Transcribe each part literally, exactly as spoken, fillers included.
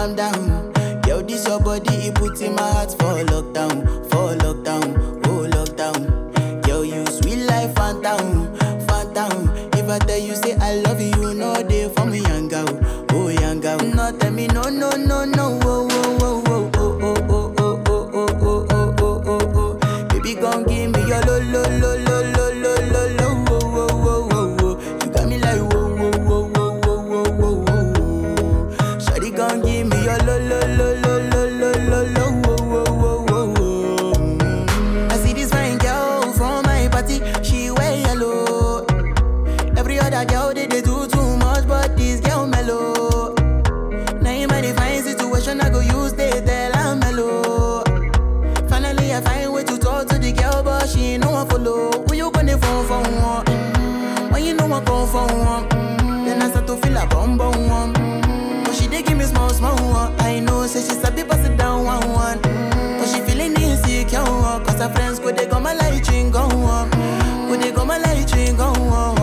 calm down. Yo, this your body, it puts in my heart for lockdown, for lockdown, oh lockdown. Yo, you sweet life, phantom, phantom. If I tell you say I love you, you know they for me, young girl, oh young girl. No, tell me no, no, no, no, oh, oh, oh, oh, oh, oh, oh, oh, oh, oh, oh, oh, oh, oh. Baby, gon' give me your lo, lo, lo, lo, lo, lo, lo, lo, oh, oh, oh, oh, oh. You got me like whoa, whoa, whoa, whoa, whoa, whoa, whoa, whoa. Shawty gon' give me your lo, lo, lo, lo, lo, lo, lo, lo, oh, oh, oh, oh, oh. I see this fine girl from my party, she wear yellow. Every other girl they, they do too much, but this girl mellow. Now in my divine situation, I go use they tell I'm mellow. Finally, I find way to talk to the girl, but she ain't no one follow. Who you gonna phone for one? Mm-hmm. When you know I come for one, mm-hmm. Then I start to feel a bum bum one. Mm-hmm. But she dey give me small small one. I know, say she sabi pass it down one one. Mm-hmm. But she feeling insecure, one. Cause her friends go they go my light ring go on. Go they go my light ring go on.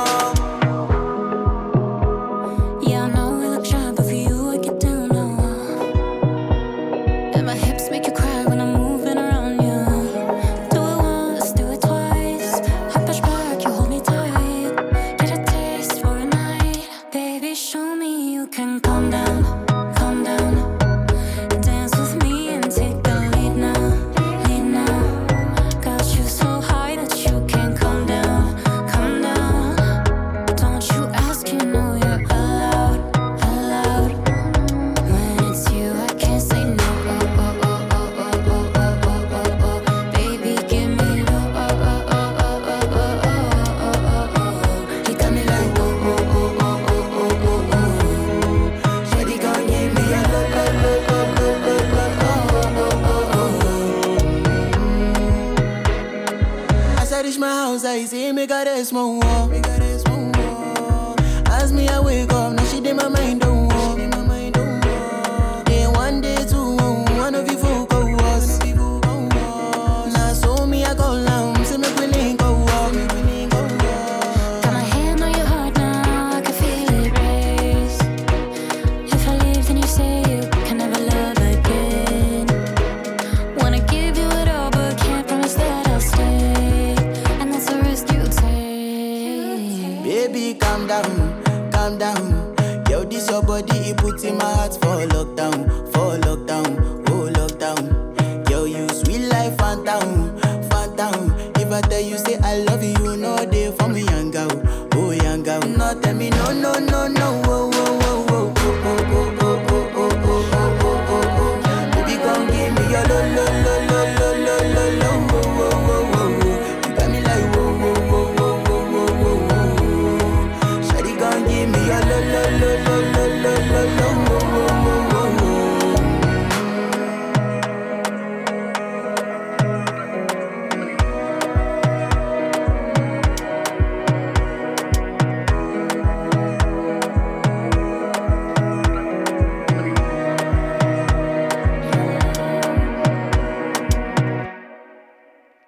Yeah, I know we look shy, but for you I get down low. And my hips make you cry when I'm moving around you. Do it once, do it twice. I push back, you hold me tight. Get a taste for a night. Baby, show me you can calm down, calm down. Dance with me and take the lead now, lead now. Got you so high that you can't calm down, calm down. Don't you ask, you know you're allowed, allowed. When it's you, I can't say no. Oh, oh, oh, oh, oh, oh, oh, oh, oh, oh. Baby, give me low. Oh, oh, oh, oh, oh, oh, oh, oh, oh, oh. You got me like oh, oh, oh, oh, oh, oh, oh, oh. Shawty gon' give me a low, low, low, low, low, low, low, oh, oh, oh, oh. As I reach my house, I see me got a small wall. Me got a small wall. As me, I wake up, now she did my mind don't walk. Day one, day two, one of you folk go was. Now so me, I go down, see me willing go walk. Got my hand on your heart now, I can feel it race. If I leave, then you say you can never love again. Wanna give you it all, but can't promise that I'll stay. And that's a risk you take. Baby, calm down, calm down. Yo, this your body, it puts in my heart for lockdown, for lockdown, oh lockdown. Yo, you sweet life, phantom, phantom. If I tell you say I love you, you know they for me, young girl, oh young girl. No, tell me no, no, no.